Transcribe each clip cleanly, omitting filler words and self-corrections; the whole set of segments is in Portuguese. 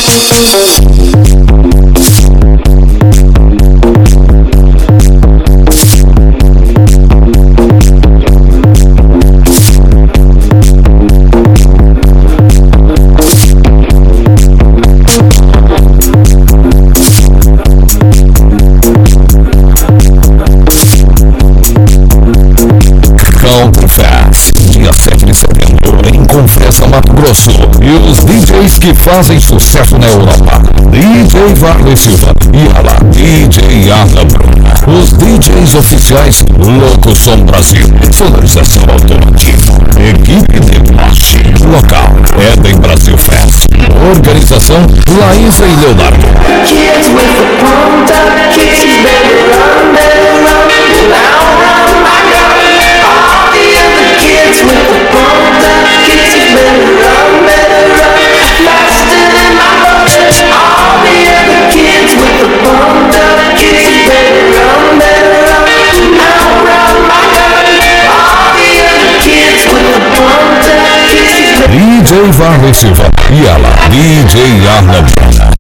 Dia 7 de setembro, em Confresa, Mato Grosso. E os DJs que fazem sucesso na Europa: DJ Varley Silva e ela, DJ Arla Bruna. Os DJs oficiais: Louco Som Brasil, sonorização automotiva, equipe de marcha. Local: Eden Brasil Fest. Organização: Laísa e Leonardo. Kids with the pumped up kids, better run, now run my God. All the other kids with the pumped up kids, better run, faster than my bullets. All the other kids with the pumped up kids, better run, now run my God. All the other kids with the pumped up kids. DJ Varley Silva e ela, DJ Arla Bruna.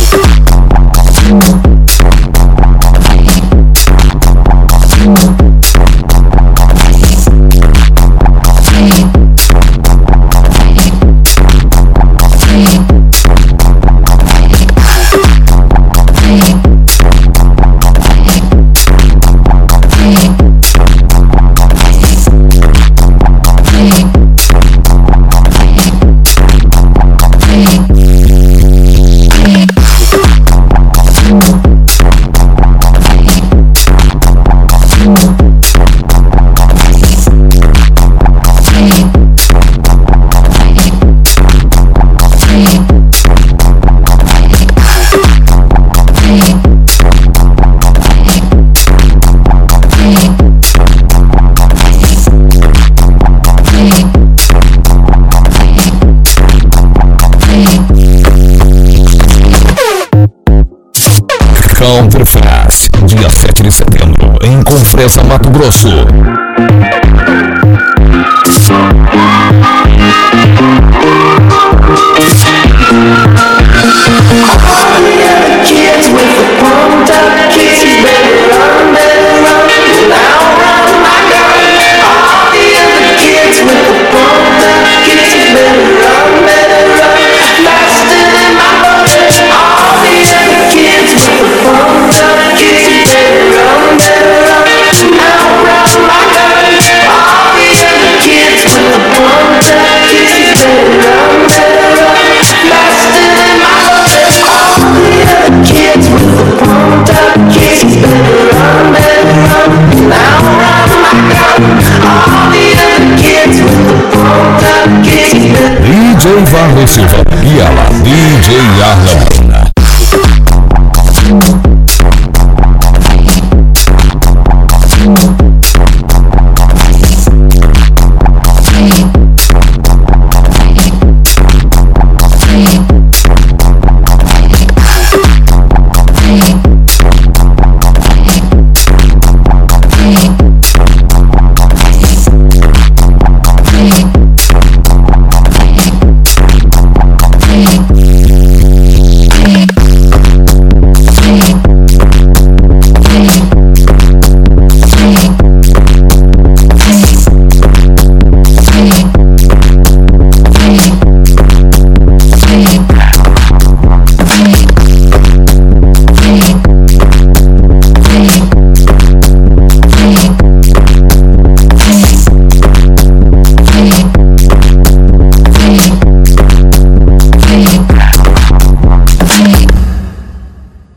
Counterfest, dia 7 de setembro, em Confresa, Mato Grosso. DJ Varley Silva e ela, DJ Arla Bruna. Hey.